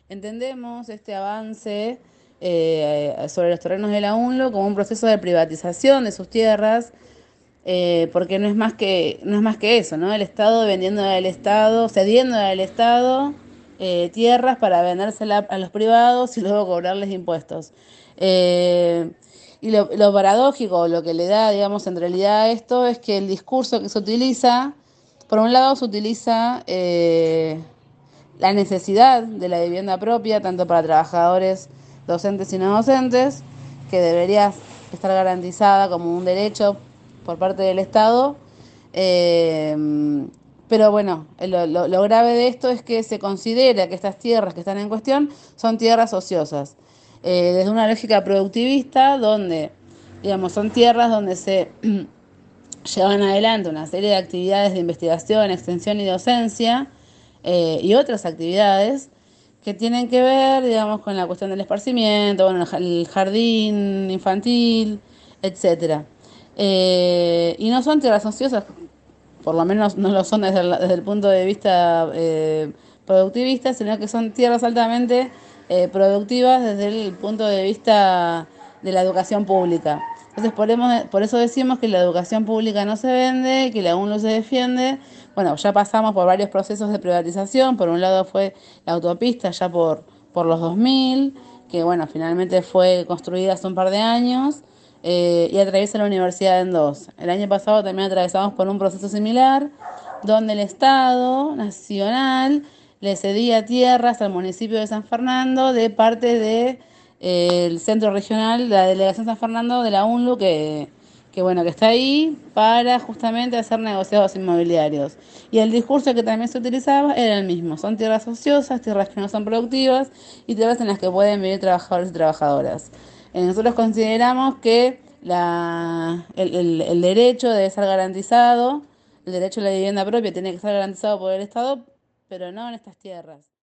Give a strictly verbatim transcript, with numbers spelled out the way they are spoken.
Entendemos este avance eh, sobre los terrenos de la UNLO como un proceso de privatización de sus tierras, eh, porque no es más que, no es más que eso, ¿no? El Estado vendiendo al Estado, cediendo al Estado eh, tierras para vendérselas a los privados y luego cobrarles impuestos. Eh, y lo, lo paradójico, lo que le da, digamos, en realidad a esto es que el discurso que se utiliza, por un lado se utiliza eh, la necesidad de la vivienda propia, tanto para trabajadores docentes y no docentes, que debería estar garantizada como un derecho por parte del Estado. Eh, pero bueno, lo, lo, lo grave de esto es que se considera que estas tierras que están en cuestión son tierras ociosas, eh, desde una lógica productivista donde, digamos, son tierras donde se llevan adelante una serie de actividades de investigación, extensión y docencia eh, y otras actividades que tienen que ver, digamos, con la cuestión del esparcimiento, bueno, el jardín infantil, etcétera. Eh, y no son tierras ociosas, por lo menos no lo son desde el, desde el punto de vista eh, productivista, sino que son tierras altamente eh, productivas desde el punto de vista de la educación pública. Entonces, por, por eso decimos que la educación pública no se vende, que la UNLU se defiende. Bueno, ya pasamos por varios procesos de privatización. Por un lado fue la autopista ya por, por los dos mil, que bueno, finalmente fue construida hace un par de años eh, y atraviesa la universidad en dos. El año pasado también atravesamos por un proceso similar, donde el Estado Nacional le cedía tierras al municipio de San Fernando de parte de eh, el centro regional, la delegación San Fernando de la UNLU, que, que bueno, que está ahí para justamente hacer negociados inmobiliarios. Y el discurso que también se utilizaba era el mismo: son tierras ociosas, tierras que no son productivas y tierras en las que pueden vivir trabajadores y trabajadoras. Eh, nosotros consideramos que la, el, el, el derecho debe ser garantizado, el derecho a la vivienda propia tiene que ser garantizado por el Estado, pero no en estas tierras.